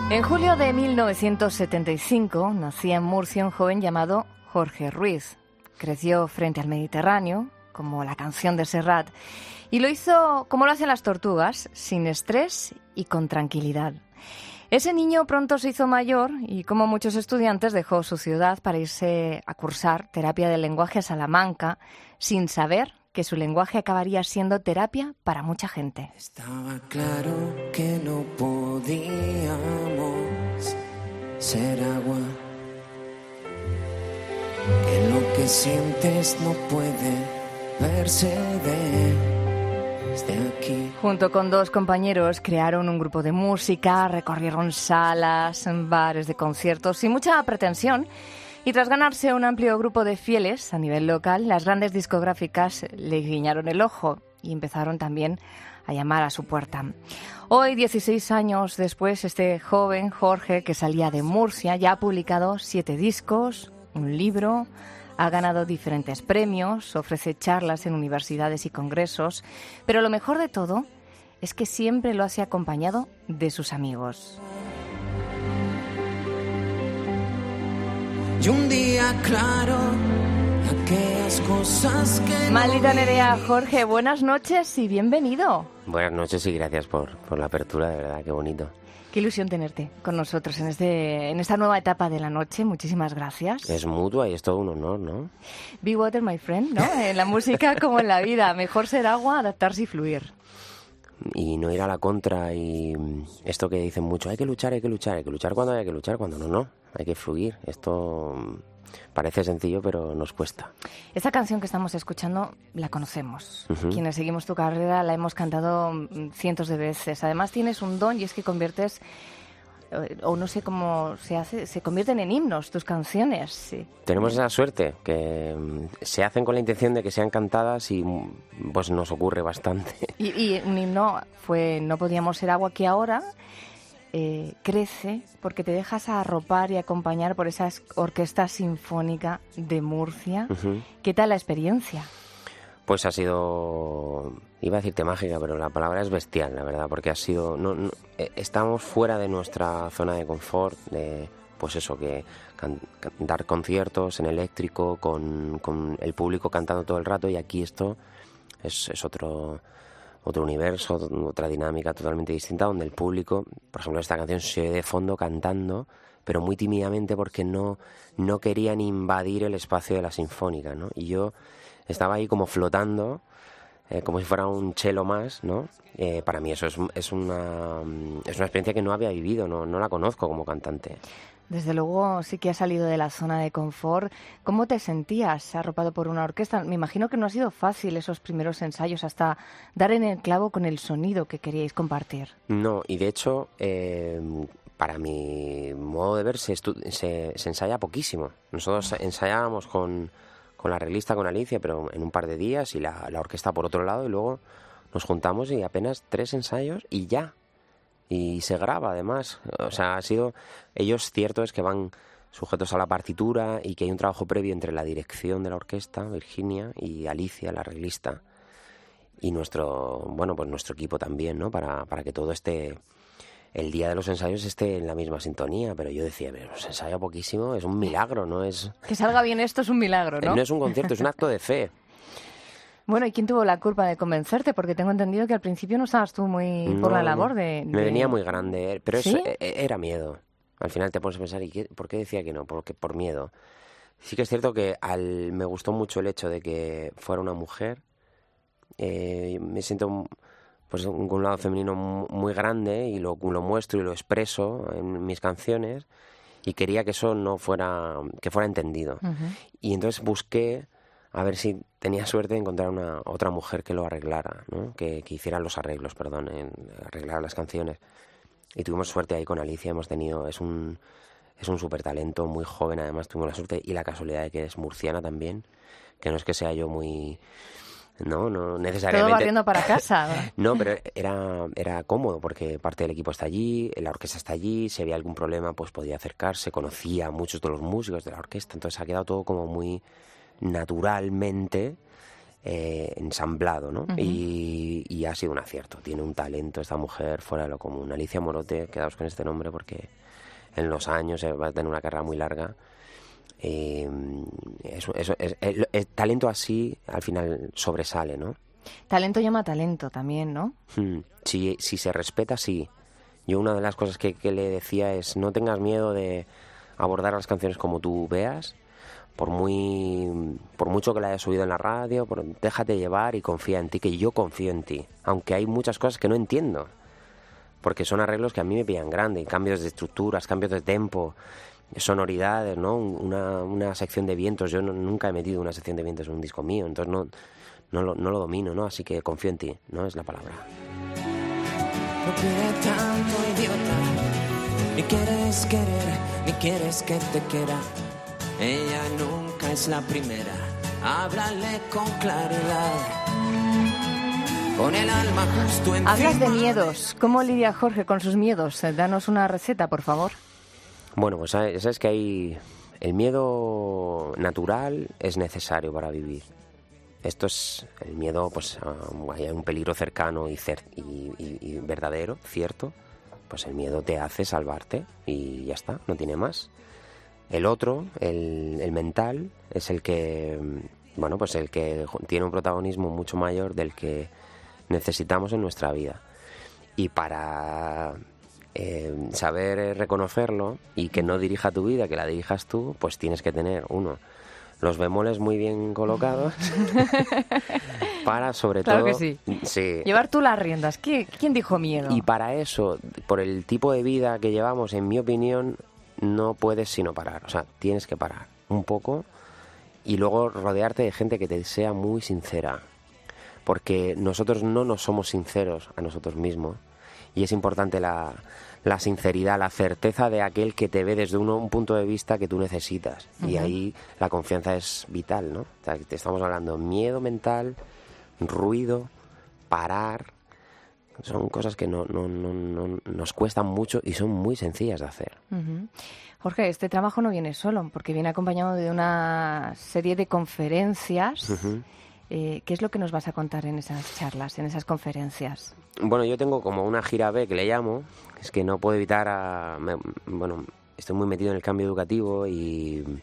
En julio de 1975 nacía en Murcia un joven llamado Jorge Ruiz. Creció frente al Mediterráneo, como la canción de Serrat, y lo hizo como lo hacen las tortugas, sin estrés y con tranquilidad. Ese niño pronto se hizo mayor y, como muchos estudiantes, dejó su ciudad para irse a cursar terapia del lenguaje a Salamanca, sin saber que su lenguaje acabaría siendo terapia para mucha gente. Estaba claro que no podíamos ser agua, que lo que sientes no puede verse desde aquí. Junto con dos compañeros crearon un grupo de música, recorrieron salas, bares de conciertos sin mucha pretensión. Y tras ganarse un amplio grupo de fieles a nivel local, las grandes discográficas le guiñaron el ojo y empezaron también a llamar a su puerta. Hoy, 16 años después, este joven Jorge, que salía de Murcia, ya ha publicado 7 discos, un libro, ha ganado diferentes premios, ofrece charlas en universidades y congresos, pero lo mejor de todo es que siempre lo hace acompañado de sus amigos. Y un día claro, aquellas cosas que Maldita no vi. Nerea, Jorge, buenas noches y bienvenido. Buenas noches y gracias por la apertura, de verdad, qué bonito. Qué ilusión tenerte con nosotros en esta nueva etapa de la noche. Muchísimas gracias. Es mutua y es todo un honor, ¿no? Be water, my friend, ¿no? En la música como en la vida. Mejor ser agua, adaptarse y fluir. Y no ir a la contra y esto que dicen mucho, hay que luchar cuando hay que luchar, cuando no, hay que fluir. Esto parece sencillo, pero nos cuesta. Esta canción que estamos escuchando la conocemos. Quienes seguimos tu carrera la hemos cantado cientos de veces. Además tienes un don y es que conviertes, o no sé cómo se hace, se convierten en himnos tus canciones. Sí. Tenemos esa suerte, que se hacen con la intención de que sean cantadas y pues nos ocurre bastante. Y un himno fue No podíamos ser agua, que ahora crece porque te dejas arropar y acompañar por esa Orquesta Sinfónica de Murcia. ¿Qué tal la experiencia? Pues ha sido, iba a decirte mágica, pero la palabra es bestial, la verdad, porque ha sido, estamos fuera de nuestra zona de confort, de, pues eso, que dar conciertos en eléctrico con el público cantando todo el rato, y aquí esto es otro universo, otra dinámica totalmente distinta, donde el público, por ejemplo, esta canción se oye de fondo cantando, pero muy tímidamente porque no querían invadir el espacio de la sinfónica, ¿no? Y yo estaba ahí como flotando, como si fuera un cello más, ¿no? Para mí eso es una experiencia que no había vivido, no la conozco como cantante. Desde luego sí que has salido de la zona de confort. ¿Cómo te sentías arropado por una orquesta? Me imagino que no ha sido fácil esos primeros ensayos hasta dar en el clavo con el sonido que queríais compartir. No, y de hecho, para mi modo de ver, se ensaya poquísimo. Nosotros ensayábamos con la arreglista, con Alicia, pero en un par de días, y la orquesta por otro lado, y luego nos juntamos y apenas 3 ensayos y ya. Y se graba, además. O sea, ellos, cierto es que van sujetos a la partitura y que hay un trabajo previo entre la dirección de la orquesta, Virginia, y Alicia, la arreglista, y nuestro equipo también, ¿no? Para que todo el día de los ensayos esté en la misma sintonía. Pero yo decía, se ensaya poquísimo, es un milagro, no es... Que salga bien esto es un milagro, ¿no? No es un concierto, es un acto de fe. Bueno, ¿y quién tuvo la culpa de convencerte? Porque tengo entendido que al principio no estabas tú muy por la labor de... Me venía muy grande, pero ¿Sí? Era miedo. Al final te pones a pensar, ¿por qué decía que no? Porque por miedo. Sí que es cierto que me gustó mucho el hecho de que fuera una mujer. Me siento pues con un lado femenino muy grande y lo muestro y lo expreso en mis canciones, y quería que eso que fuera entendido. Y entonces busqué a ver si tenía suerte de encontrar otra mujer que lo arreglara, ¿no? Que hiciera los arreglos, arreglar las canciones. Y tuvimos suerte ahí con Alicia, es un súper talento, muy joven, además tuvimos la suerte y la casualidad de que es murciana también, que no es que sea yo muy... No necesariamente... Todo barriendo para casa. No, pero era cómodo porque parte del equipo está allí, la orquesta está allí, si había algún problema pues podía acercarse, conocía a muchos de los músicos de la orquesta, entonces ha quedado todo como muy naturalmente ensamblado, ¿no? Y ha sido un acierto. Tiene un talento esta mujer fuera de lo común. Alicia Morote, quedaos con este nombre porque en los años va a tener una carrera muy larga. El talento así al final sobresale, ¿no? Talento llama talento también, ¿no? Si se respeta, sí. Yo una de las cosas que le decía es no tengas miedo de abordar las canciones como tú veas, por mucho que la hayas subido en la radio, déjate llevar y confía en ti, que yo confío en ti, aunque hay muchas cosas que no entiendo, porque son arreglos que a mí me pillan grande, cambios de estructuras, cambios de tempo, sonoridades, ¿no? Una sección de vientos, yo nunca he metido una sección de vientos en un disco mío, entonces no lo domino, ¿no? Así que confío en ti, ¿no? Es la palabra. No quieres tanto, idiota, ni quieres querer, ni quieres que te quiera. Ella nunca es la primera, háblale con claridad, con el alma justo en. Hablas de miedos, ¿cómo lidia Jorge con sus miedos? Danos una receta, por favor. Bueno, pues sabes que el miedo natural es necesario para vivir. Esto es el miedo, pues hay un peligro cercano y verdadero, cierto, pues el miedo te hace salvarte y ya está, no tiene más. El otro, el mental, es el que, bueno, pues el que tiene un protagonismo mucho mayor del que necesitamos en nuestra vida. Y para saber reconocerlo y que no dirija tu vida, que la dirijas tú, pues tienes que tener, los bemoles muy bien colocados para, sobre claro todo... que sí. Llevar tú las riendas. ¿Quién dijo miedo? Y para eso, por el tipo de vida que llevamos, en mi opinión, no puedes sino parar. O sea, tienes que parar un poco y luego rodearte de gente que te sea muy sincera. Porque nosotros no nos somos sinceros a nosotros mismos. Y es importante la sinceridad, la certeza de aquel que te ve desde un punto de vista que tú necesitas. Y ahí la confianza es vital, ¿no? O sea, te estamos hablando miedo mental, ruido, parar. Son cosas que no nos cuestan mucho y son muy sencillas de hacer. Jorge, este trabajo no viene solo, porque viene acompañado de una serie de conferencias. ¿Qué es lo que nos vas a contar en esas charlas, en esas conferencias? Bueno, yo tengo como una gira B que le llamo, es que no puedo evitar estoy muy metido en el cambio educativo y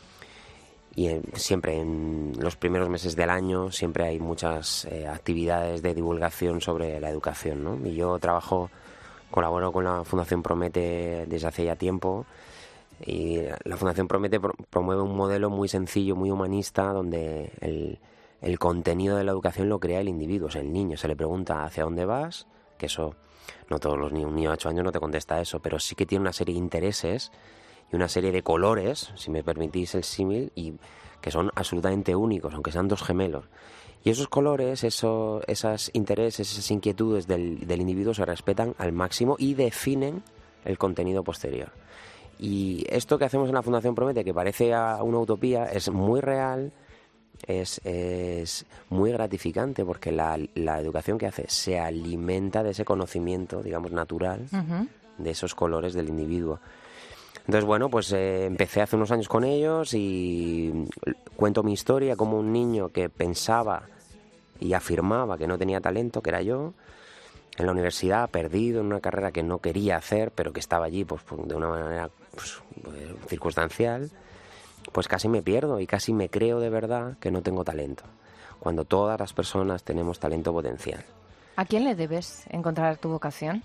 siempre en los primeros meses del año siempre hay muchas actividades de divulgación sobre la educación, ¿no? Y yo colaboro con la Fundación Promete desde hace ya tiempo y la Fundación Promete promueve un modelo muy sencillo, muy humanista, donde el contenido de la educación lo crea el individuo, o sea, el niño. Se le pregunta hacia dónde vas, que eso, no todos los niños, un niño de 8 años no te contesta eso, pero sí que tiene una serie de intereses y una serie de colores, si me permitís el símil, y que son absolutamente únicos, aunque sean dos gemelos. Y esos colores, esos intereses, esas inquietudes del individuo se respetan al máximo y definen el contenido posterior. Y esto que hacemos en la Fundación Promete, que parece una utopía, es muy real. Es muy gratificante porque la educación que hace se alimenta de ese conocimiento, digamos, natural, de esos colores del individuo. Entonces, bueno, pues empecé hace unos años con ellos y cuento mi historia como un niño que pensaba y afirmaba que no tenía talento, que era yo, en la universidad, perdido en una carrera que no quería hacer, pero que estaba allí pues de una manera circunstancial. Pues casi me pierdo y casi me creo de verdad que no tengo talento, cuando todas las personas tenemos talento potencial. ¿A quién le debes encontrar tu vocación?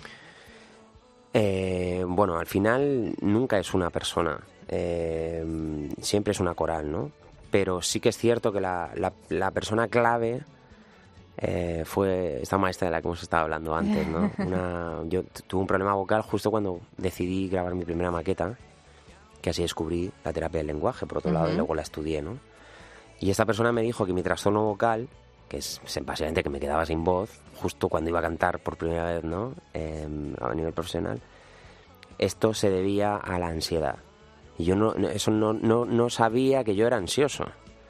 Bueno, al final nunca es una persona, siempre es una coral, ¿no? Pero sí que es cierto que la persona clave fue esta maestra de la que hemos estado hablando antes, ¿no? Yo tuve un problema vocal justo cuando decidí grabar mi primera maqueta, que así descubrí la terapia del lenguaje, por otro lado, y luego la estudié, ¿no? Y esta persona me dijo que mi trastorno vocal, que es básicamente que me quedaba sin voz, justo cuando iba a cantar por primera vez, ¿no? A nivel profesional, esto se debía a la ansiedad. Y yo no sabía que yo era ansioso.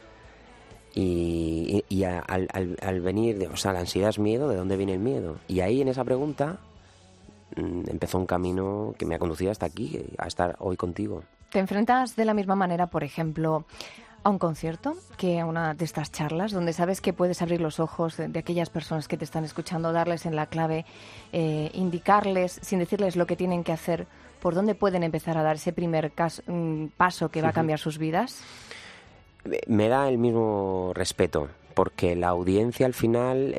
Y al venir, o sea, la ansiedad es miedo, ¿de dónde viene el miedo? Y ahí en esa pregunta empezó un camino que me ha conducido hasta aquí, a estar hoy contigo. ¿Te enfrentas de la misma manera, por ejemplo, a un concierto que a una de estas charlas, donde sabes que puedes abrir los ojos de aquellas personas que te están escuchando, darles en la clave, indicarles, sin decirles lo que tienen que hacer, por dónde pueden empezar a dar ese primer paso que va a cambiar sus vidas? Me da el mismo respeto, porque la audiencia al final,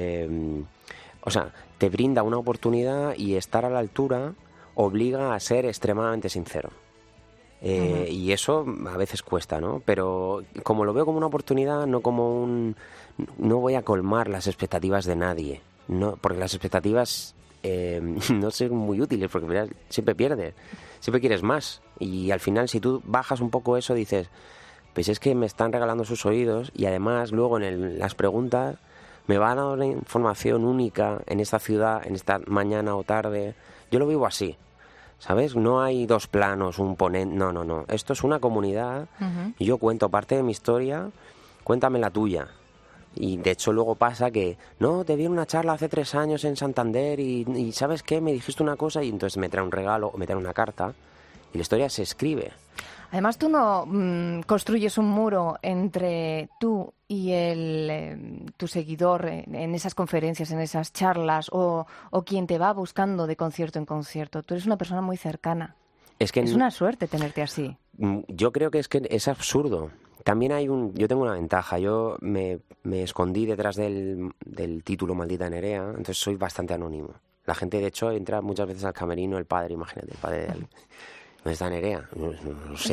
te brinda una oportunidad y estar a la altura obliga a ser extremadamente sincero. Y eso a veces cuesta, ¿no? Pero como lo veo como una oportunidad, no como no voy a colmar las expectativas de nadie, no, porque las expectativas no son muy útiles, porque siempre pierdes, siempre quieres más. Y al final, si tú bajas un poco eso, dices, pues es que me están regalando sus oídos, y además luego en las preguntas me van a dar una información única en esta ciudad, en esta mañana o tarde. Yo lo vivo así, ¿sabes? No hay dos planos, un ponente, no. Esto es una comunidad y yo cuento parte de mi historia, cuéntame la tuya. Y de hecho luego pasa que, no, te vi en una charla hace 3 años en Santander y ¿sabes qué? Me dijiste una cosa y entonces me trae un regalo o me trae una carta y la historia se escribe. Además, tú no construyes un muro entre tú y tu seguidor en esas conferencias, en esas charlas, o quien te va buscando de concierto en concierto. Tú eres una persona muy cercana. Es una suerte tenerte así. Yo creo que es absurdo. También yo tengo una ventaja. Yo me escondí detrás del título Maldita Nerea, entonces soy bastante anónimo. La gente, de hecho, entra muchas veces al camerino, el padre, imagínate, el padre de alguien. ¿Dónde está Nerea? No lo sé.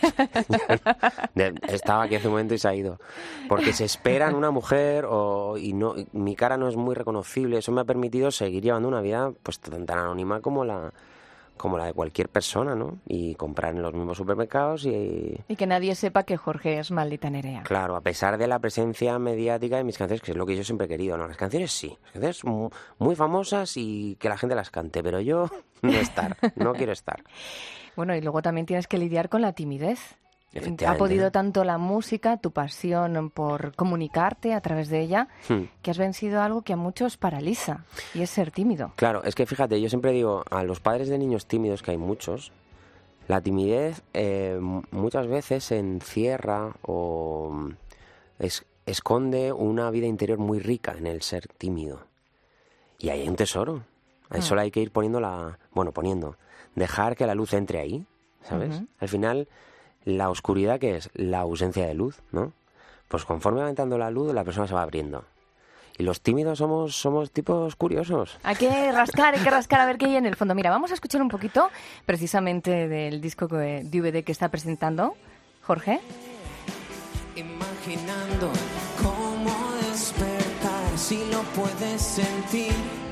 Estaba aquí hace un momento y se ha ido. Porque se esperan una mujer mi cara no es muy reconocible. Eso me ha permitido seguir llevando una vida pues tan anónima como la de cualquier persona, ¿no? Y comprar en los mismos supermercados y que nadie sepa que Jorge es Maldita Nerea. Claro, a pesar de la presencia mediática de mis canciones, que es lo que yo siempre he querido, ¿no? Las canciones sí, las canciones muy famosas y que la gente las cante, pero yo no quiero estar. Bueno, y luego también tienes que lidiar con la timidez. Ha podido tanto la música, tu pasión por comunicarte a través de ella, que has vencido algo que a muchos paraliza, y es ser tímido. Claro, es que fíjate, yo siempre digo, a los padres de niños tímidos, que hay muchos, la timidez muchas veces encierra o esconde una vida interior muy rica en el ser tímido. Y ahí hay un tesoro. Ahí solo hay que ir dejar que la luz entre ahí, ¿sabes? Al final, la oscuridad, ¿qué es? La ausencia de luz, ¿no? Pues conforme va entrando la luz, la persona se va abriendo. Y los tímidos somos tipos curiosos. Hay que rascar a ver qué hay en el fondo. Mira, vamos a escuchar un poquito precisamente del disco DVD que está presentando Jorge. Imaginando cómo despertar, si lo puedes sentir.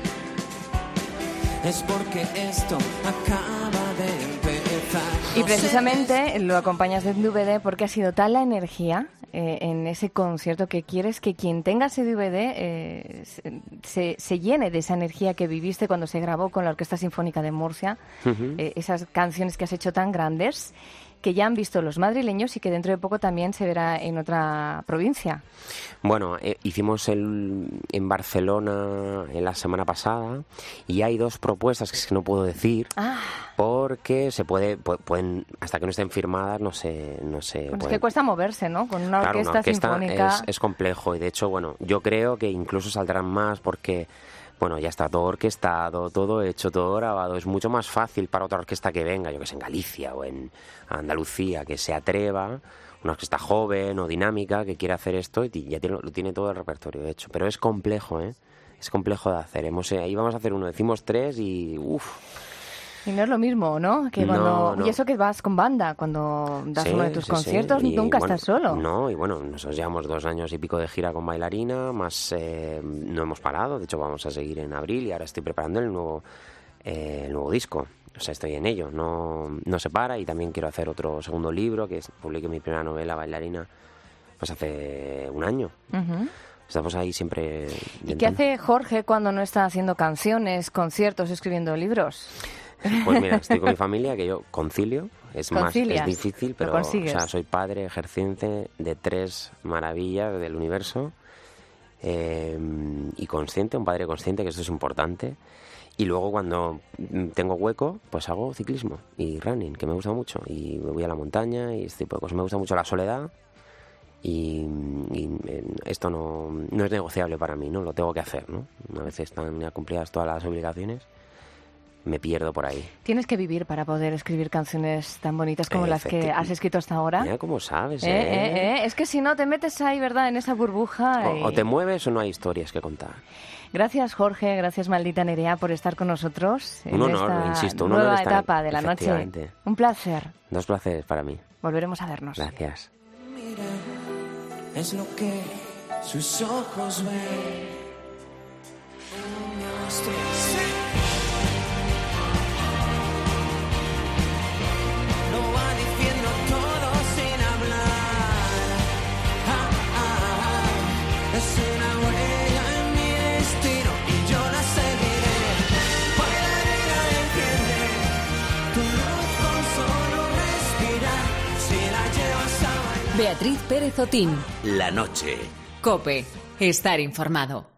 Es porque esto acaba de empezar. Y precisamente lo acompañas del DVD porque ha sido tal la energía en ese concierto que quieres que quien tenga ese DVD se llene de esa energía que viviste cuando se grabó con la Orquesta Sinfónica de Murcia, esas canciones que has hecho tan grandes, que ya han visto los madrileños y que dentro de poco también se verá en otra provincia. Bueno, hicimos en Barcelona la semana pasada y hay 2 propuestas que es que no puedo decir porque pueden, hasta que no estén firmadas, no sé. Bueno, es que cuesta moverse, ¿no? Con una orquesta sinfónica. Es complejo y de hecho, yo creo que incluso saldrán más porque ya está todo orquestado, todo hecho, todo grabado. Es mucho más fácil para otra orquesta que venga, yo que sé, en Galicia o en Andalucía, que se atreva, una orquesta joven o dinámica que quiera hacer esto y ya lo tiene todo el repertorio hecho. Pero es complejo, ¿eh? Es complejo de hacer. Ahí vamos a hacer uno, decimos 3 y Y no es lo mismo, ¿no? Que cuando no. Y eso que vas con banda, cuando das uno de tus conciertos, nunca estás solo. No, y nosotros llevamos 2 años y pico de gira con Bailarina, más no hemos parado, de hecho vamos a seguir en abril y ahora estoy preparando el nuevo disco. O sea, estoy en ello, no se para, y también quiero hacer otro segundo libro, que publiqué mi primera novela, Bailarina, pues hace 1 año. Estamos ahí siempre intentando. ¿Y qué hace Jorge cuando no está haciendo canciones, conciertos, escribiendo libros? Pues mira, estoy con mi familia, que yo concilio, es difícil, pero soy padre ejerciente de 3 maravillas del universo, y consciente, un padre consciente, que esto es importante. Y luego cuando tengo hueco, pues hago ciclismo y running, que me gusta mucho, y me voy a la montaña y este tipo de cosas. Me gusta mucho la soledad, y esto no es negociable para mí, ¿no? Lo tengo que hacer, ¿no? Una vez están ya cumplidas todas las obligaciones, me pierdo por ahí. Tienes que vivir para poder escribir canciones tan bonitas como las que has escrito hasta ahora. Mira cómo sabes, Es que si no te metes ahí, ¿verdad?, en esa burbuja. O te mueves o no hay historias que contar. Gracias, Jorge, gracias, Maldita Nerea, por estar con nosotros en un honor, esta insisto, un nueva honor estar, etapa de la noche. Un placer. 2 placeres para mí. Volveremos a vernos. Gracias. Mira, es lo que sus ojos ven. 1, 2, 3, sí. Lo va diciendo todo sin hablar. Es una huella en mi destino y yo la seguiré. Porque la vida entiende tu luz con solo respirar. Si la llevas a bailar. Beatriz Pérez Otín. La noche. COPE. Estar informado.